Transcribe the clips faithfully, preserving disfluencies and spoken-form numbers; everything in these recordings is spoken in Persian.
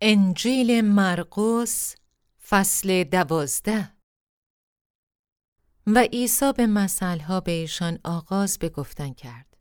انجیل مرقس فصل دوازده. و عیسی به مثلها به ایشان آغاز به گفتن کرد.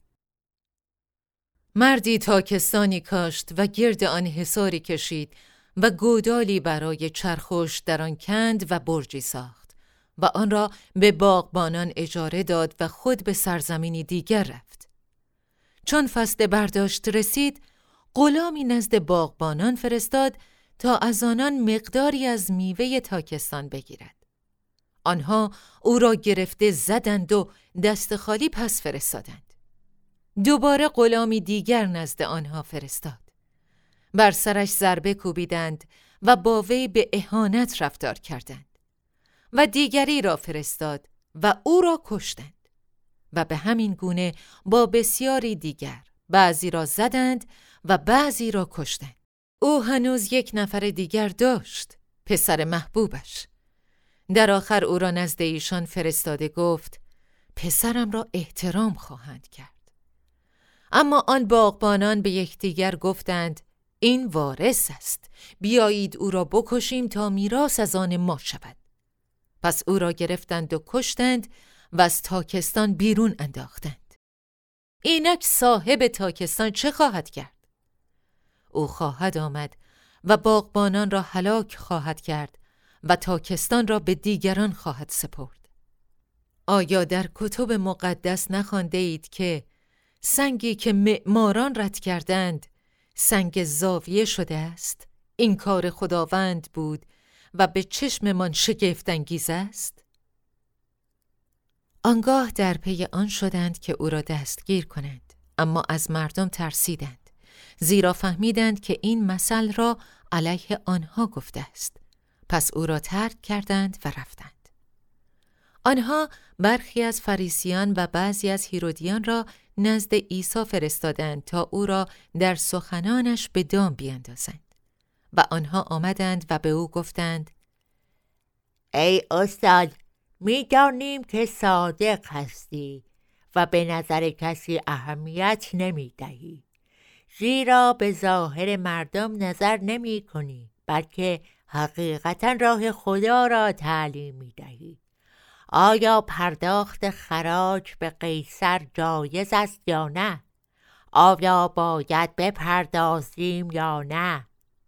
مردی تاکستانی کاشت و گرد آن حصاری کشید و گودالی برای چرخوش در آن کند و برجی ساخت و آن را به باغبانان اجاره داد و خود به سرزمینی دیگر رفت. چون فصل برداشت رسید، غلامی نزد باغبانان فرستاد تا از آنان مقداری از میوه تاکستان بگیرد. آنها او را گرفته زدند و دست خالی پس فرستادند. دوباره غلامی دیگر نزد آنها فرستاد. بر سرش ضربه کوبیدند و با وی به اهانت رفتار کردند. و دیگری را فرستاد و او را کشتند. و به همین گونه با بسیاری دیگر، بعضی را زدند و بعضی را کشتند. او هنوز یک نفر دیگر داشت، پسر محبوبش. در آخر او را نزد ایشان فرستاده گفت: پسرم را احترام خواهند کرد. اما آن باغبانان به یکدیگر گفتند: این وارث است، بیایید او را بکشیم تا میراث از آن ما شود. پس او را گرفتند و کشتند و از تاکستان بیرون انداختند. اینک صاحب تاکستان چه خواهد کرد؟ او خواهد آمد و باغبانان را هلاک خواهد کرد و تاکستان را به دیگران خواهد سپرد. آیا در کتب مقدس نخوانده اید که سنگی که معماران رد کردند سنگ زاویه شده است؟ این کار خداوند بود و به چشممان شگفت انگیز است. آنگاه در پی آن شدند که او را دستگیر کنند، اما از مردم ترسیدند، زیرا فهمیدند که این مثل را علیه آنها گفته است. پس او را ترک کردند و رفتند. آنها برخی از فریسیان و بعضی از هیرودیان را نزد عیسی فرستادند تا او را در سخنانش به دام بیندازند. و آنها آمدند و به او گفتند: ای استاد، می دانیم که صادق هستی و به نظر کسی اهمیت نمی دهی، زیرا به ظاهر مردم نظر نمی کنی، بلکه حقیقتا راه خدا را تعلیم می دهی. آیا پرداخت خراج به قیصر جایز است یا نه؟ آیا باید بپردازیم یا نه؟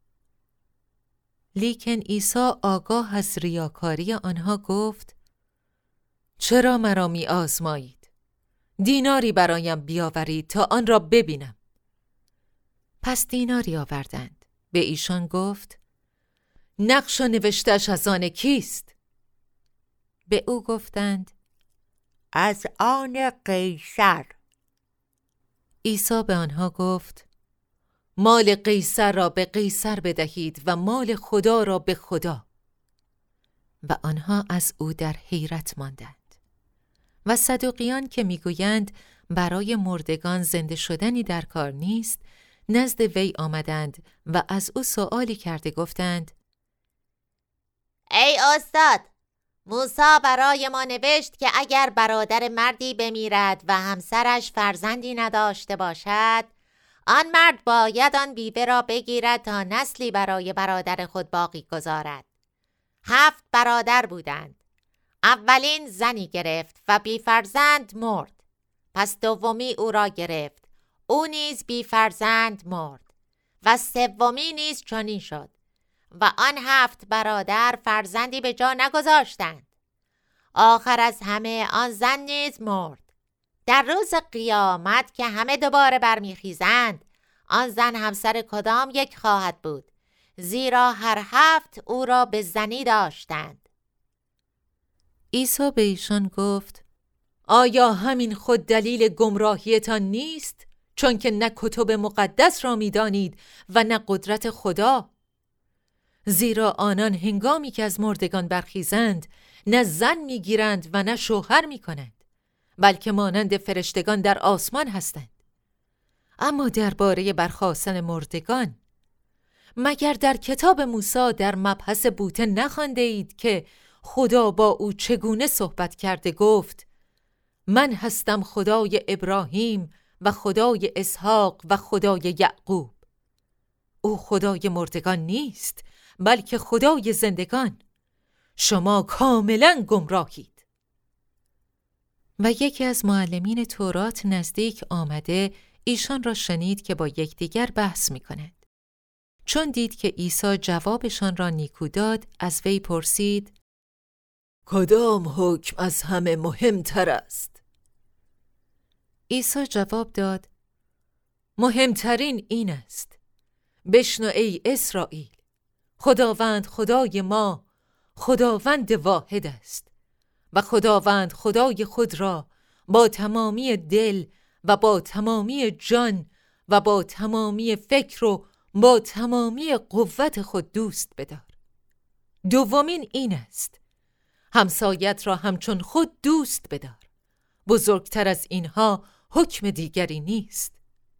لیکن عیسی آگاه از ریاکاری آنها گفت: چرا مرا می آزمایید؟ دیناری برایم بیاورید تا آن را ببینم. پس دیناری آوردند. به ایشان گفت: نقش و نوشتش از آن کیست؟ به او گفتند: از آن قیصر. عیسی به آنها گفت: مال قیصر را به قیصر بدهید و مال خدا را به خدا. و آنها از او در حیرت ماندند. و صدوقیان که میگویند برای مردگان زنده شدنی در کار نیست، نزد وی آمدند و از او سؤالی کرده گفتند: ای استاد، موسی برای ما نوشت که اگر برادر مردی بمیرد و همسرش فرزندی نداشته باشد، آن مرد باید آن بیوه را بگیرد تا نسلی برای برادر خود باقی گذارد. هفت برادر بودند. اولین زنی گرفت و بی فرزند مرد. پس دومی او را گرفت، او نیز بی فرزند مرد. و سومی نیز چنین شد. و آن هفت برادر فرزندی به جا نگذاشتند. آخر از همه آن زن نیز مرد. در روز قیامت که همه دوباره برمیخیزند، آن زن همسر کدام یک خواهد بود؟ زیرا هر هفت او را به زنی داشتند. عیسی به ایشان گفت: آیا همین خود دلیل گمراهیتان نیست؟ چون که نه کتب مقدس را می‌دانید و نه قدرت خدا. زیرا آنان هنگامی که از مردگان برخیزند، نه زن می‌گیرند و نه شوهر می‌کنند، بلکه مانند فرشتگان در آسمان هستند. اما درباره برخاستن مردگان، مگر در کتاب موسی در مبحث بوته نخوانده اید که خدا با او چگونه صحبت کرده گفت: من هستم خدای ابراهیم و خدای اسحاق و خدای یعقوب. او خدای مردگان نیست، بلکه خدای زندگان. شما کاملا گمراهید. و یکی از معلمین تورات نزدیک آمده ایشان را شنید که با یکدیگر بحث می‌کنند. چون دید که عیسی جوابشان را نیکو داد، از وی پرسید: کدام حکم از همه مهمتر است؟ عیسی جواب داد: مهمترین این است: بشنو ای اسرائیل، خداوند خدای ما خداوند واحد است و خداوند خدای خود را با تمامی دل و با تمامی جان و با تمامی فکر و با تمامی قوت خود دوست بدار. دومین این است: همسایت را همچون خود دوست بدار. بزرگتر از اینها حکم دیگری نیست.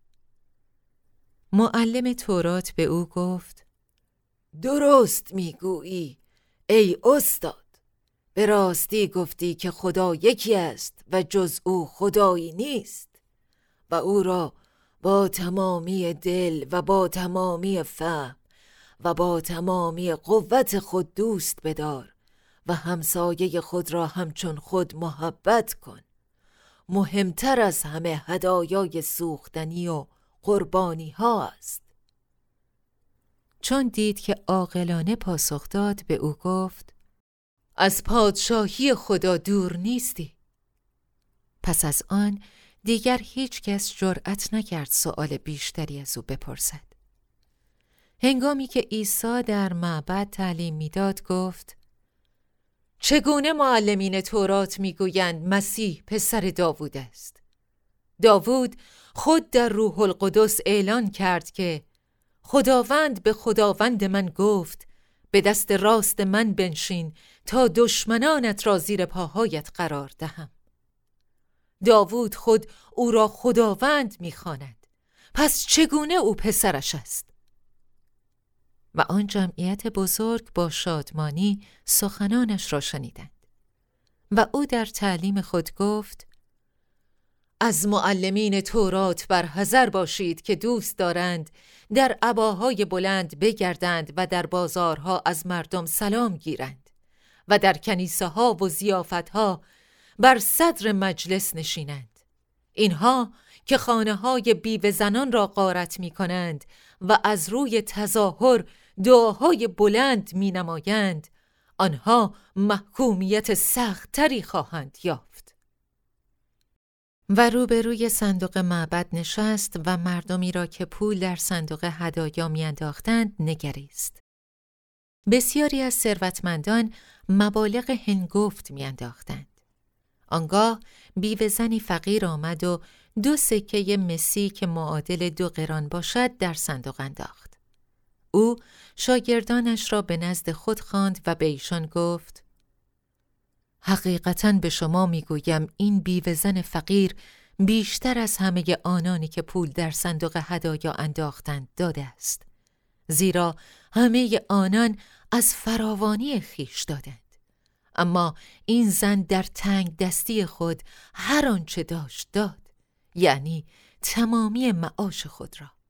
معلم تورات به او گفت: درست میگویی ای استاد. به راستی گفتی که خدا یکی است و جز او خدایی نیست و او را با تمامی دل و با تمامی فهم و با تمامی قوت خود دوست بدار و همسایه خود را همچون خود محبت کن. مهمتر از همه هدایای سوختنی و قربانی ها است. چون دید که عاقلانه پاسخ داد، به او گفت: از پادشاهی خدا دور نیستی. پس از آن دیگر هیچ کس جرأت نکرد سؤال بیشتری از او بپرسد. هنگامی که عیسی در معبد تعلیم میداد گفت: چگونه معلمین تورات میگویند مسیح پسر داوود است؟ داوود خود در روح القدس اعلان کرد که خداوند به خداوند من گفت: به دست راست من بنشین تا دشمنانت را زیر پاهایت قرار دهم. داوود خود او را خداوند می‌خواند. پس چگونه او پسرش است؟ و آن جمعیت بزرگ با شادمانی سخنانش را شنیدند. و او در تعلیم خود گفت: از معلمین تورات برحذر باشید که دوست دارند در عباهای بلند بگردند و در بازارها از مردم سلام گیرند و در کنیسه ها و ضیافت ها بر صدر مجلس نشینند. اینها که خانه های بیوه زنان را غارت می کنند و از روی تظاهر دعاهای بلند می نمایند، آنها محکومیت سخت‌تری خواهند یافت. و روبروی صندوق معبد نشست و مردمی را که پول در صندوق هدایا میانداختند نگریست. بسیاری از ثروتمندان مبالغ هنگفت میانداختند. آنگاه بیوه زنی فقیر آمد و دو سکه مسی که معادل دو قران باشد در صندوق انداخت. او شاگردانش را به نزد خود خواند و به ایشان گفت: حقیقتاً به شما میگویم این بیوه زن فقیر بیشتر از همه آنانی که پول در صندوق هدایا انداختند داده است، زیرا همه آنان از فراوانی خویش دادند، اما این زن در تنگ دستی خود هر آنچه داشت داد، یعنی تمامی معاش خود را.